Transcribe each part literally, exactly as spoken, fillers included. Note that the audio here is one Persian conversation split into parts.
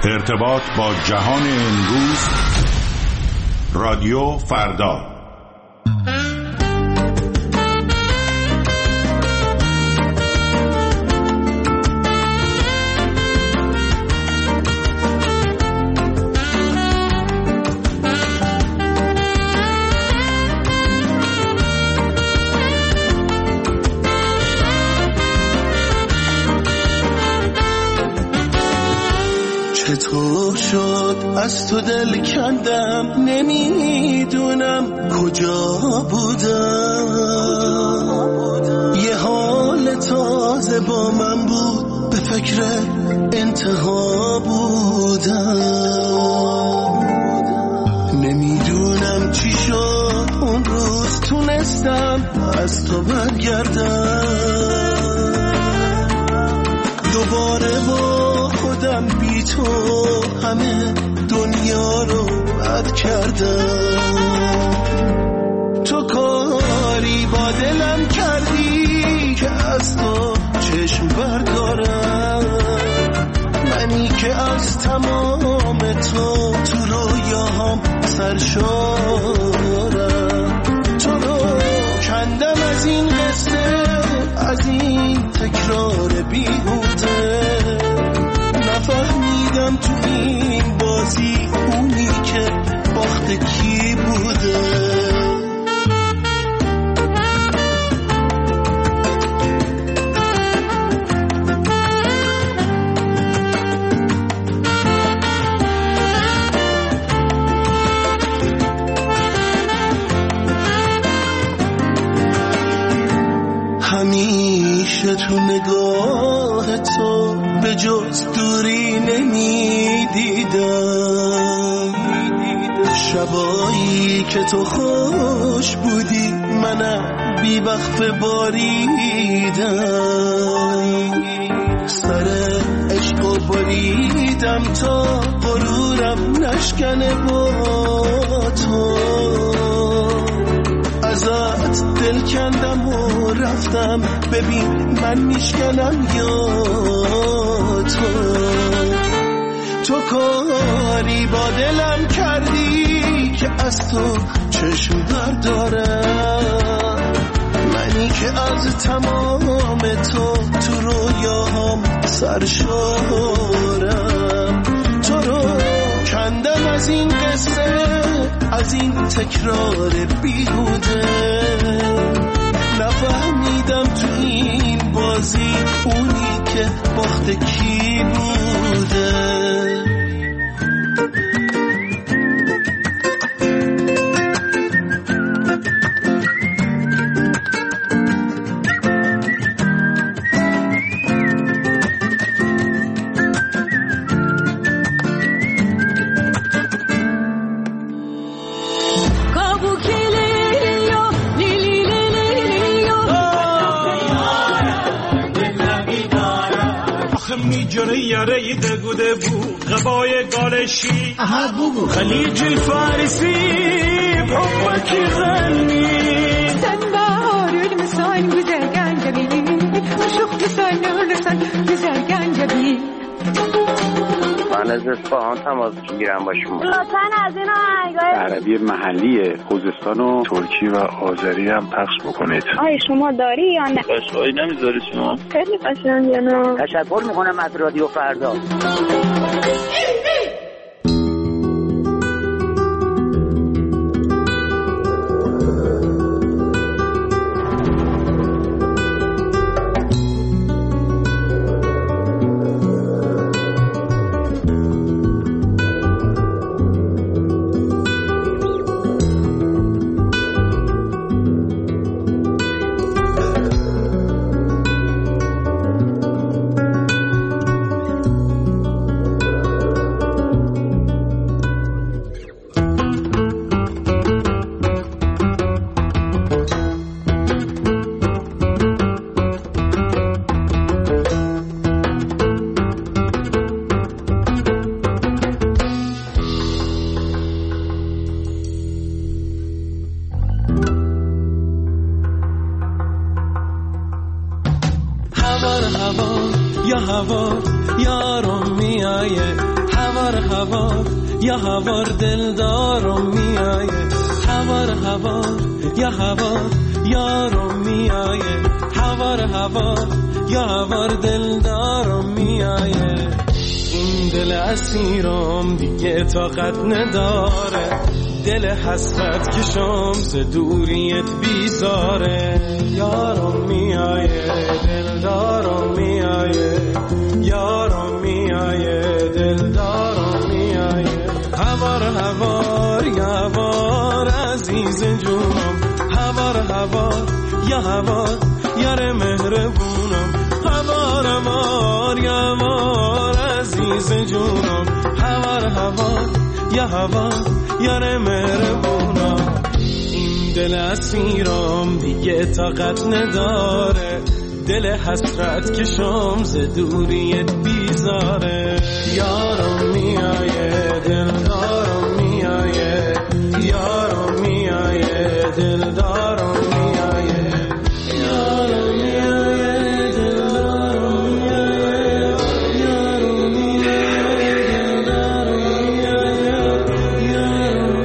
ارتباط با جهان امروز، رادیو فردا. چطور شد از تو دل کندم، نمیدونم کجا بودم. یه حال تازه با من بود، به فکر انتها بودم. نمیدونم چی شد اون روز، تونستم از تو برگردم. دوباره با خودم بی تو همه دنیا رو بد کردم. تو کاری با دلم کردی که از تو چشم بردارم. منی که از تمام تو تو رویاهام سرشارم. تو رو کندم از این قصه، از این تکرار بیهوده. نفهمیدم تو این بازی اونی که باخت کی بوده. همیشه تو نگاه تو به جز دوری نمیدیدم. شبایی که تو خوش بودی منم بی وقفه باریدم. سر عشق و بریدم تا غرورم نشکنه با تو. ازت دل کندم و رفتم، ببین من میشکنم یا تو. تو کاری با دلم کردی که از تو چشم بردارم. منی که از تمام تو تو رویاهام سرشارم. تو رو کندم از این قصه، از این تکرار بیهوده. نفهمیدم تو این بازی اونی که باخت کی بوده. جره یاره دگوده بود غبای گالشی خلیج الفارسی بحبك يغني تنبار المسان بزرگان جبی مشوق بسان ورسان بزرگان جبی. من از اصفهان تماس میگیرم با شما. لطفاً از این آهنگای عربی محلی خوزستان و ترکی و آذری هم پخش بکنید. آیا شما داری یا نه؟ قشایی نمیذاری شما؟ خیلی قشنگه. تشکر میکنم از رادیو فردا. هوا یا هوا یارم میایه، هوا هوار هوار یا هوار دلدارم میایه هوار هوار یا هوار یارم میایه هوار هوار یا هوار دلدارم میایه این دل اسیرم دیگه طاقت نداره دل حسرت کشم ز دوریت بیزاره یارم میایه دلدارم میایه یارم میایه دلدارم میایه هوار هوار یا هوار عزیز جونم هوار هوار یا هوار یار مهربونم هوار هوار یا هوار عزیز جونم هوار هوار یا هوار یار مهربونم این دل اسیرم دیگه طاقت نداره دل حسرت کشم ز دوریت بیزاره یارم میایه دلدارم میایه یارم میایه دلدارم میایه یارم میایه دلدارم میایه یارم میایه دلدارم میایه یارم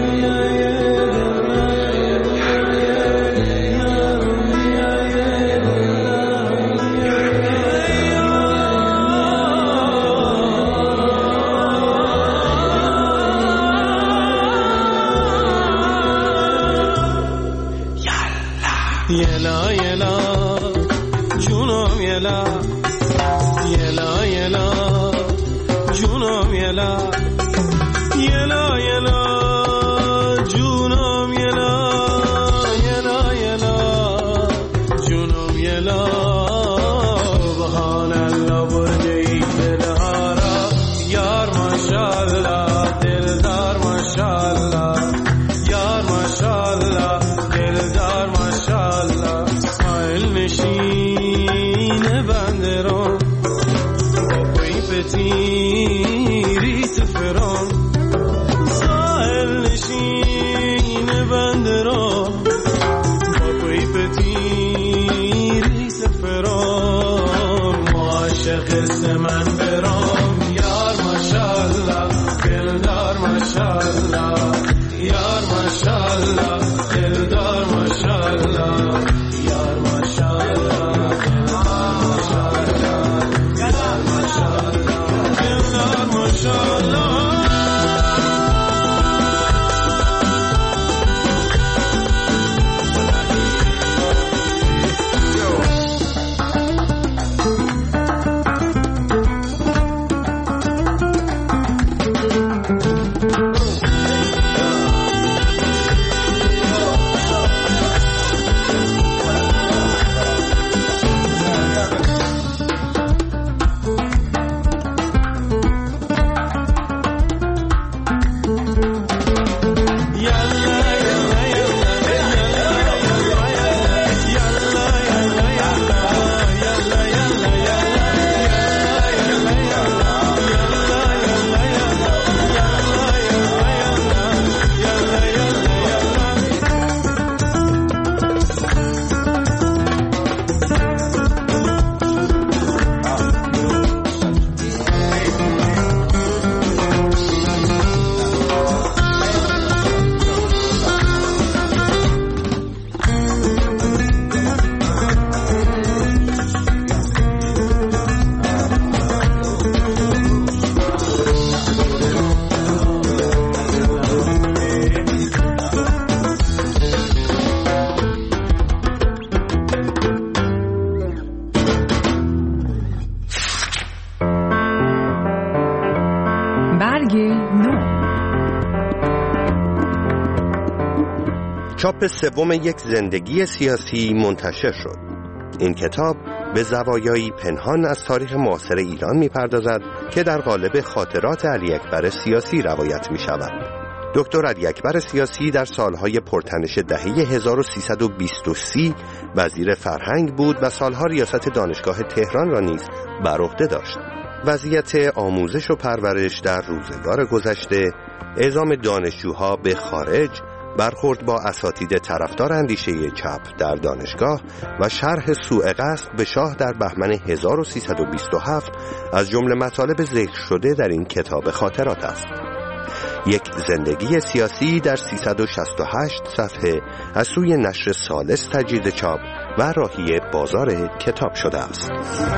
یلا یلا جونم یلا یلا یلا جونم یلا یلا یلا جونم یلا یلا یلا جونم یلا بهان الله برده ای دلارا یار ماشاءالله دلدار ماشاءالله یار ماشاءالله دلدار ماشاءالله اسماعیل نشین بنده رو با پی پتیری تفران ساحل نشین بنده رو با پی پتیری تفران معاشق من برام یار ماشاءالله دلدار ماشاءالله یار ماشاءالله دلدار ماشاءالله یار ماشاءالله ماشاءالله یار ماشاءالله دلدار ماشاءالله چاپ سوم یک زندگی سیاسی منتشر شد. این کتاب به زوایایی پنهان از تاریخ معاصر ایران می‌پردازد که در قالب خاطرات علی اکبر سیاسی روایت می‌شود. دکتر علی اکبر سیاسی در سالهای پرتنش دهه هزار و سیصد و بیست و سه وزیر فرهنگ بود و سالها ریاست دانشگاه تهران را نیز بر عهده داشت. وضعیت آموزش و پرورش در روزگار گذشته، اعزام دانشجوها به خارج برخورد با اساتید طرفدار اندیشه چپ در دانشگاه و شرح سوء قصد به شاه در بهمن هزار و سیصد و بیست و هفت از جمله مطالب ذکر شده در این کتاب خاطرات است. یک زندگی سیاسی در سیصد و شصت و هشت صفحه از سوی نشر ثالث تجدید چاپ و راهی بازار کتاب شده است.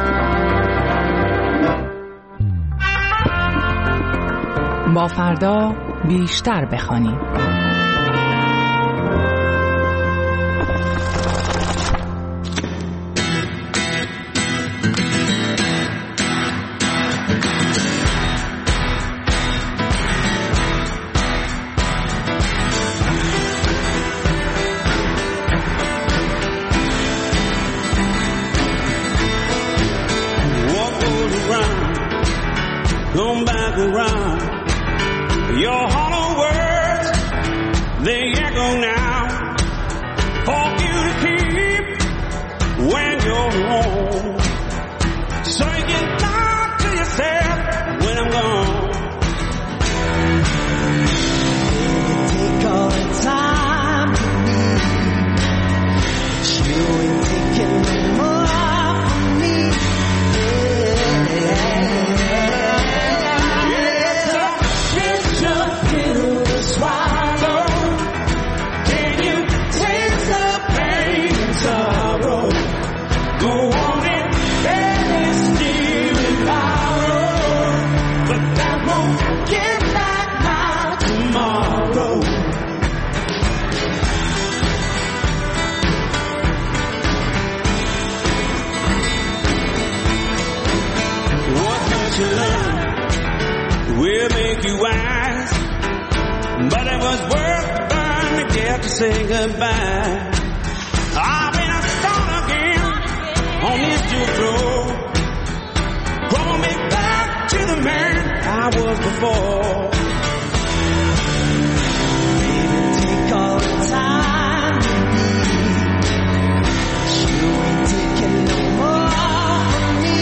با فردا بیشتر بخوانیم. Come back around. Your hollow words, they echo now. For you to keep when you're home. So you can talk to yourself when I'm gone. Take all the time you ain't taking no more from me. Yeah. We'll make you wise, but it was worth the burn to get to say goodbye. I've been a start again on this juke road, brought me back to the man I was before. Baby, take all the time you ain't taking no more from me.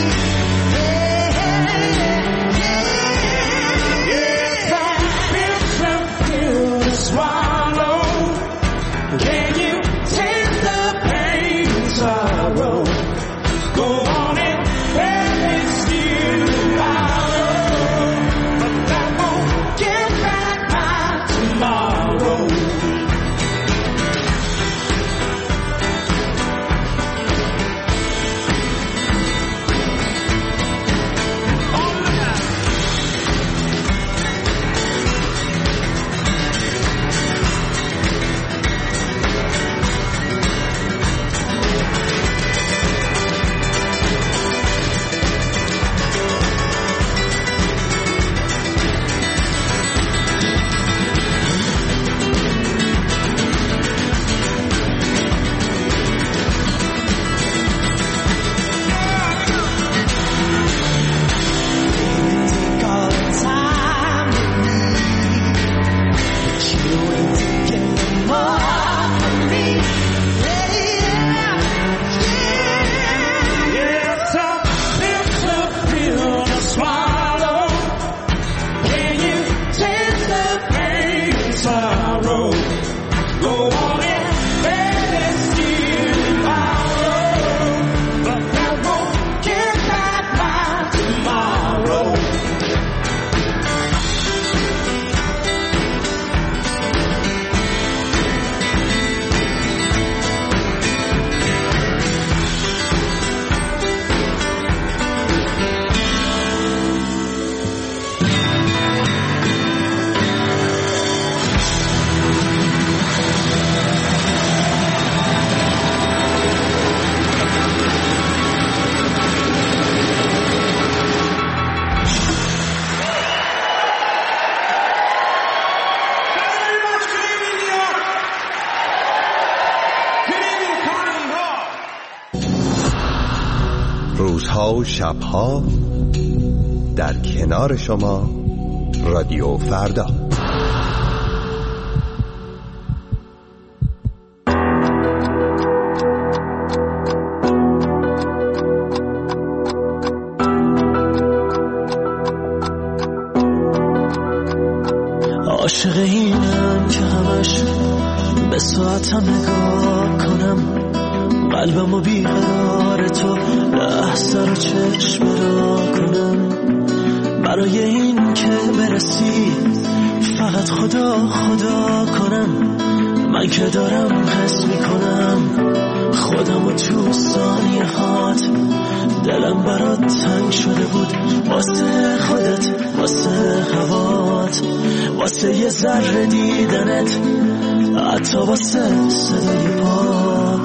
Swallow. Can you take the pain and sorrow? Go on and let me steal tomorrow, but that won't get back my tomorrow. روزها و شبها در کنار شما رادیو فردا. عاشق اینم که همش به ساعتم نگاه کنم، قلبمو بیقرار تو لحظه رو چشم را کنم. برای این که برسی فقط خدا خدا کنم. من که دارم حس میکنم خودمو تو ثانیه هات. دلم برات تنگ شده بود واسه خودت، واسه هوات، واسه یه ذره دیدنت، حتی واسه صدای پات.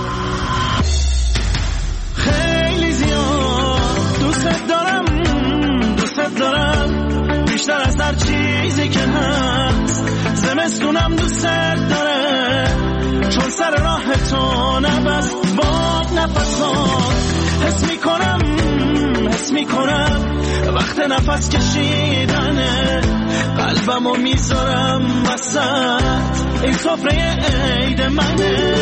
خیلی زیاد دوست دارم، دوست دارم بیشتر از هر چیزی که هست. زمستونم دوست داره چون سر راه تو نبست باد نفسات. حس میکنم حس میکنم وقت نفس کشیدنه. قلبمو میذارم وسط این سفره عید منه.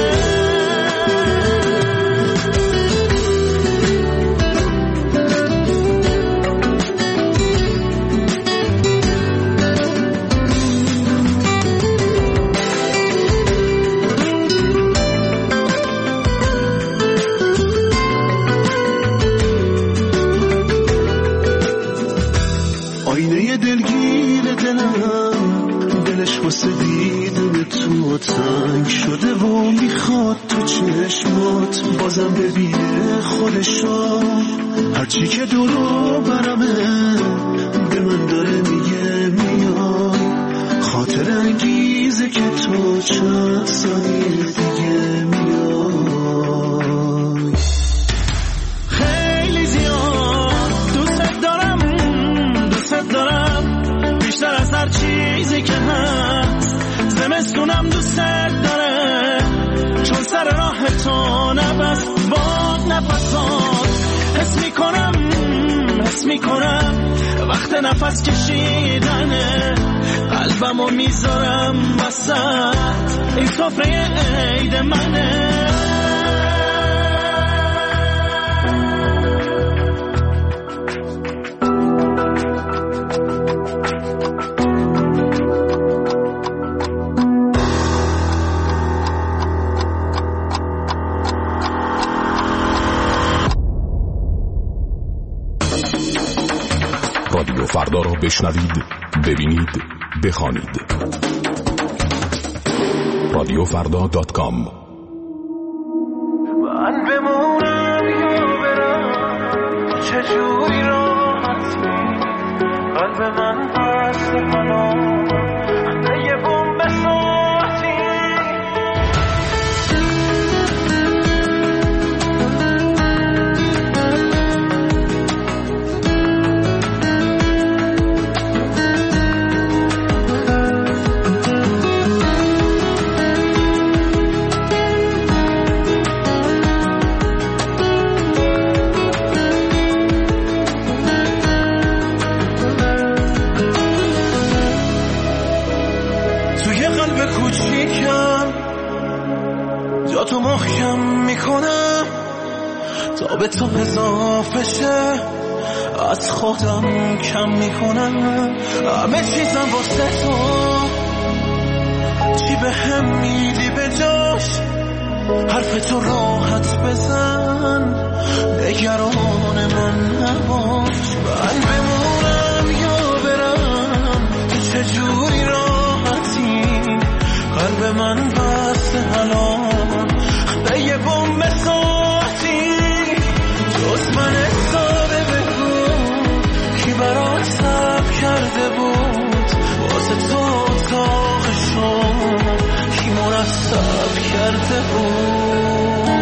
آینه دلگیر دلم، دلش واسه دیدن تو تنگ شده و میخواد تو چشمات بازم ببینه خودشو. هرچی که دورو برمه به من داره میگه میای. خاطر انگیزه که تو چند ثانیه دیگه میای. خیلی زیاد دوست دارم، دوست دارم بیشتر از هر چیزی که هست. زمستونم دوست داره چون سر راه تو نبست باد نفسات. حس میکنم حس میکنم وقت نفس کشیدنه. قلبمو میذارم وسط این سفره عید منه. رادیو فردا را بشنوید، ببینید، بخوانید. رادیو فردا دات کام. من بمونم یا برم چجوری راحتی. قلب من بسته حالا یه بمب ساعتی. تو محکم میکنم تا به تو اضافه شه. از خودم کم میکنم همه چیزم واسه تو. چی به هم میدی به جاش حرف تو راحت بزن. نگران من نباش. من بمونم یا برم تو چجوری راحتی. قلب من بسته الان یه بمب ساعتی. جز من حسابه بگو کی برات صبر کرده بود. واسه تو تاقشو کی مرتب کرده بود.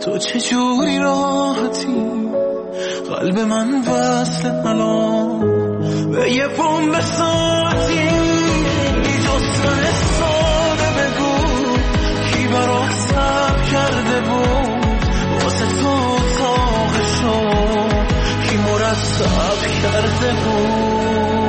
تو چجوری راحتی قلب من وصل الان به یه بمب ساعتی جز من ساده بگو کی برات صبر کرده بود واسه تو تاقشو کی مرتب کرده بود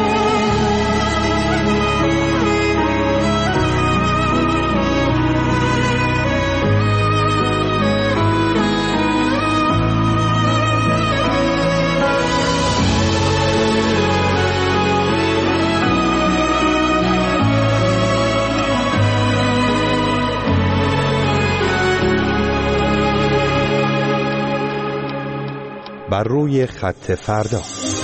بر روی خط فردا.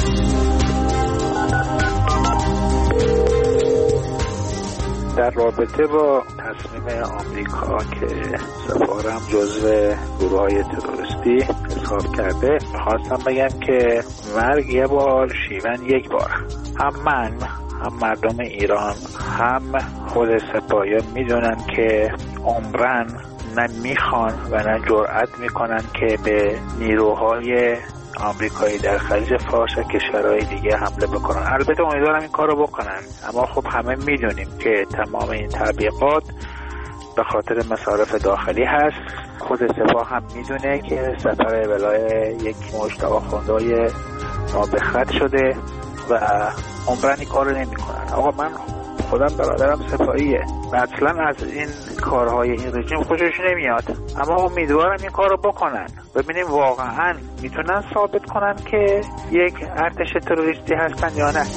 در رابطه با تصمیم آمریکا که سفارم جزو گروه‌های تروریستی حساب کرده، خواستم بگم که مرگ یه بار، شیون یک بار. هم من هم مردم ایران هم خود سپاهیان میدونن که عمرن نه میخوان و نه جرأت میکنن که به نیروهای آمریکایی در خلیج فارس و کشورهای دیگه حمله بکنن. البته امیدوارم این کار رو بکنن، اما خب همه میدونیم که تمام این تبلیغات به خاطر مصارف داخلی هست. خود سپاه هم میدونه که سفر ولای یک مجتبی آخوندهای نابخرد شده و عمرن این کار رو نمی کنن. آقا من خودم برادرم سپاهیه و اصلا از این کارهای این رژیم خوشش نمیاد، اما امیدوارم این کار رو بکنن. ببینیم واقعا میتونن ثابت کنن که یک ارتش تروریستی هستن یا نه.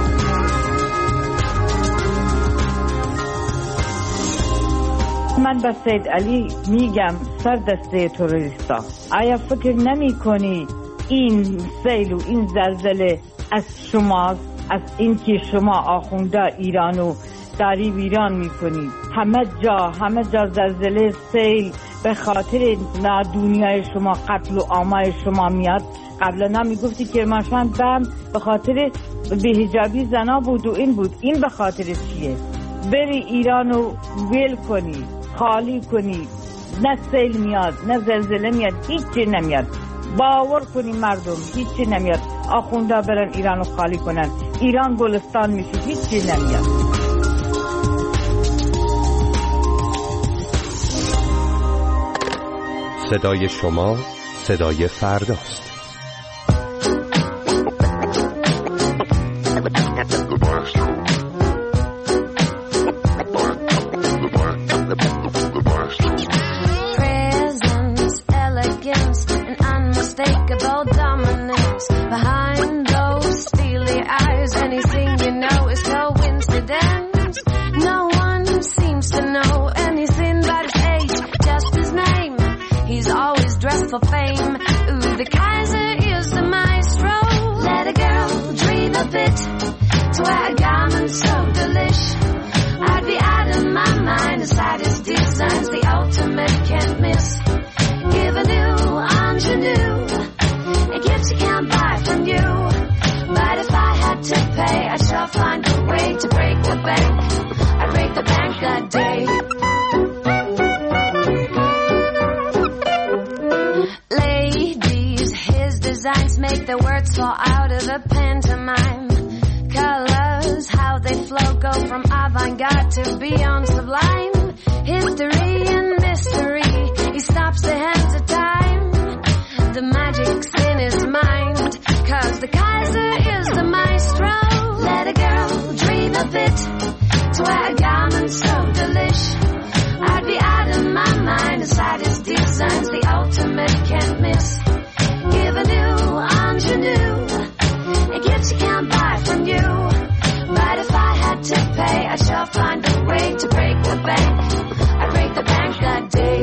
من به سید علی میگم سر دسته تروریستا، آیا فکر نمی کنی این سیل و این زلزله از شماست؟ از اینکه شما آخونده ایرانو داری ویران میکنید، همه جا همه جا زلزله سیل به خاطر نادونیای شما، قتل و آمای شما میاد. قبلا میگفتی کرمانشاه بم به خاطر بی‌حجابی زنا بود و این بود، این به خاطر چیه؟ بری ایرانو ویل کنی، خالی کنی، نه سیل میاد نه زلزله میاد، هیچی نمیاد. باور کنی مردم هیچی نمیاد. آخونده برن ایرانو خالی کنن، ایران گلستان میشه، هیچی نمیاد. صدای شما صدای فرداست. For fame, ooh, the Kaiser is the maestro. Let a girl dream a bit to wear a garment so delish. I'd be out of my mind aside his designs, the ultimate can't miss. Give a new ingenue, a gift you can't buy from you. But if I had to pay, I shall find a way to break the bank. I'd break the bank that day. Designs make the words fall out of the pantomime. Colors, how they flow, go from avant-garde to beyond sublime. History and mystery, he stops the hands of time. The magic's in his mind, cause the Kaiser is the maestro. Let a girl dream a bit to wear a garment so delish. I'd be out of my mind aside his designs, the ultimate can't miss. Give a new ingenue, a gift you can't buy from you. But if I had to pay, I shall find a way to break the bank. I break the bank that day.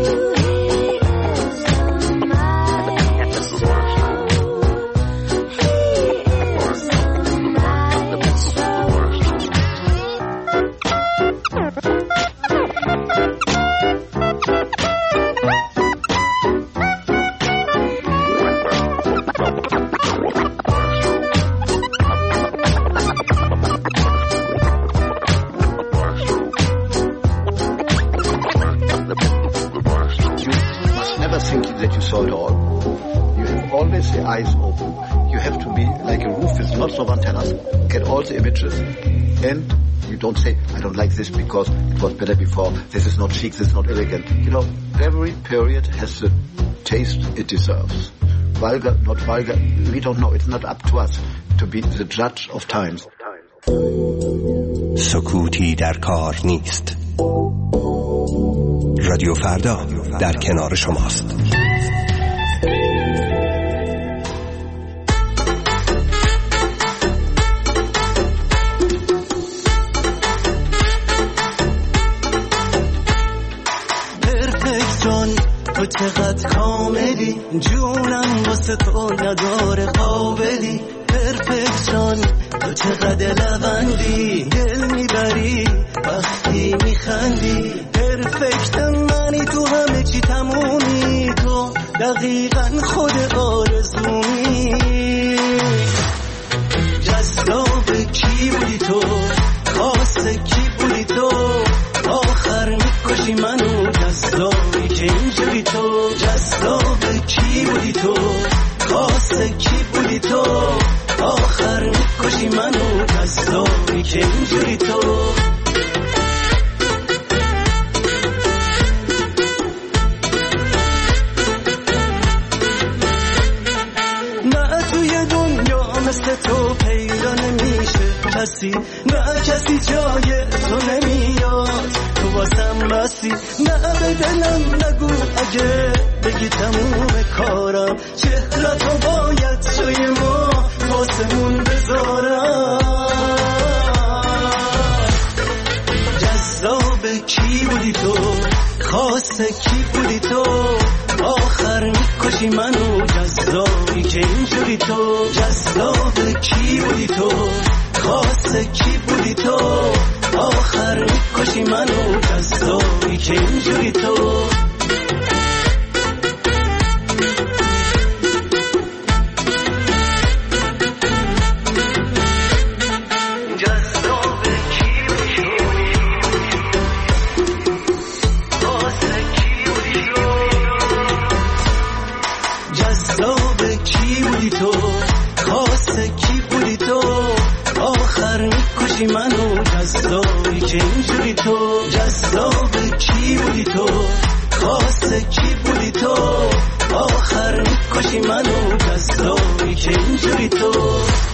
Think that you saw it all. You have always the eyes open. You have to be like a roof with lots of antennas, get all the images, and you don't say, I don't like this because it was better before, this is not chic, this is not elegant. You know, every period has the taste it deserves. Vulgar, not vulgar, we don't know. It's not up to us to be the judge of times. سکوتی در کار نیست. رادیو فردا در کنار شماست. تو چقدر کاملی جونم واسه تو نداره قابلی پرفکت جان تو چقدر لبندی دل میبری وقتی میخندی پرفکت منی تو همه چی تمومی تو دقیقا خود آرزومی جذاب کی بودی تو خاص کی بودی تو آخر میکشی منو جذابی که اینجوری تو جذاب کی بودی تو خاص کی بودی تو آخر میکشی منو جذابی که اینجوری تو نه توی دنیا مثل تو پیدا نمیشه کسی نه کسی جای تو نمیاد تو واسم بسی نه به دلم نگو اگه بگی تموم کارم چهرتو باید جای ما واسمون بذارم جذاب کی بودی تو خاص کی بودی تو آخر میکشی منو جذابی که اینجوری تو جذاب کی بودی تو خاص کی بودی تو آخر میکشی منو جذابی که اینجوری تو منو جذابی که اینجوری تو جذاب کی بودی تو خاص کی بودی تو آخر میکشی منو جذابی که اینجوری تو